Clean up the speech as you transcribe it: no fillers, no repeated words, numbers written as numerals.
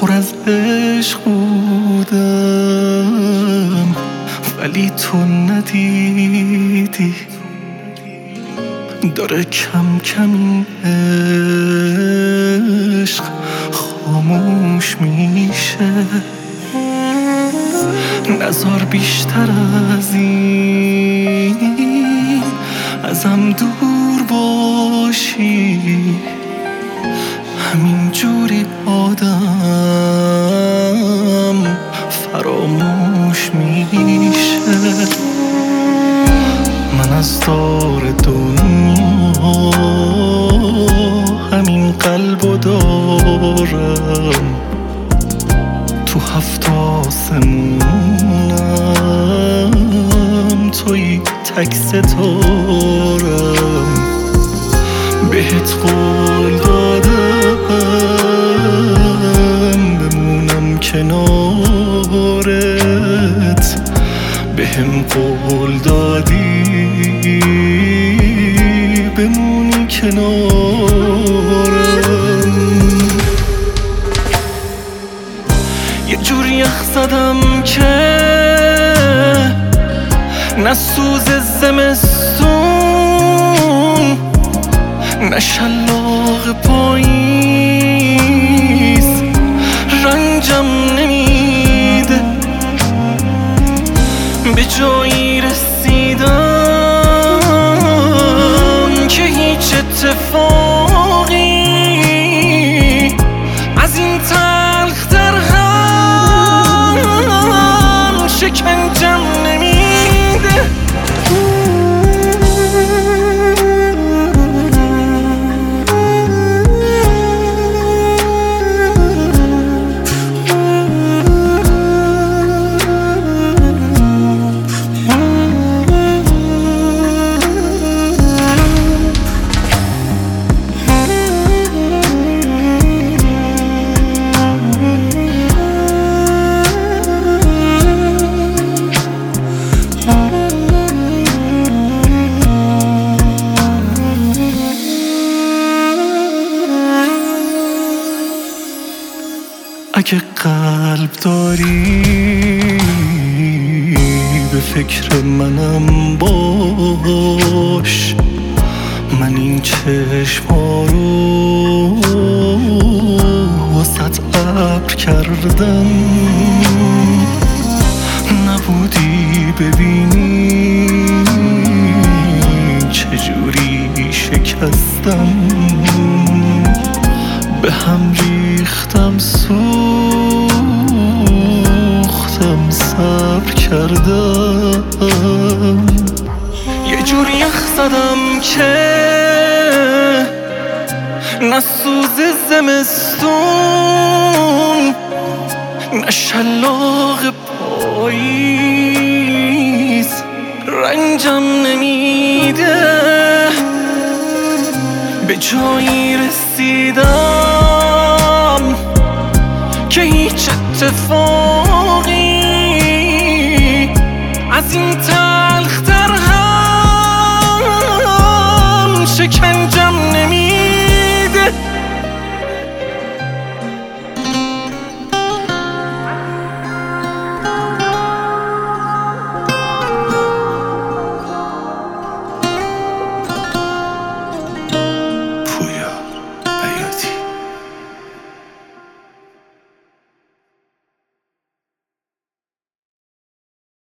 پر از عشق بودم ولی تو ندیدی، داره کم کم این عشق خاموش میشه. نذار بیشتر از این ازم دور باشی، همین جوری آدم فراموش میشه. من از دار دنیا همین قلبو دارم، تو 7 آسمونم توی تک ستارم. بهت قول دادم بمونم کنارت، بهم قول دادی بمونی کنارم. یه جوری یخ زدم که نه سوز زمستون نه شلاق پاییز رنجم نمیده. به جایی رسیدم که هیچ اتفاقی از این تلختر هم شکنجم نمیده. اگه قلب داری به فکر منم باش، من این چشما رو واسط ابر کردم. نبودی ببینی چجوری شکستم، به هم ریختم سوختم صبر کردم. یه جوری یخ زدم که نه سوز زمستون نه شلاق پاییز رنجم نمیده. به جایی رسیدم که هیچ اتفاقی از این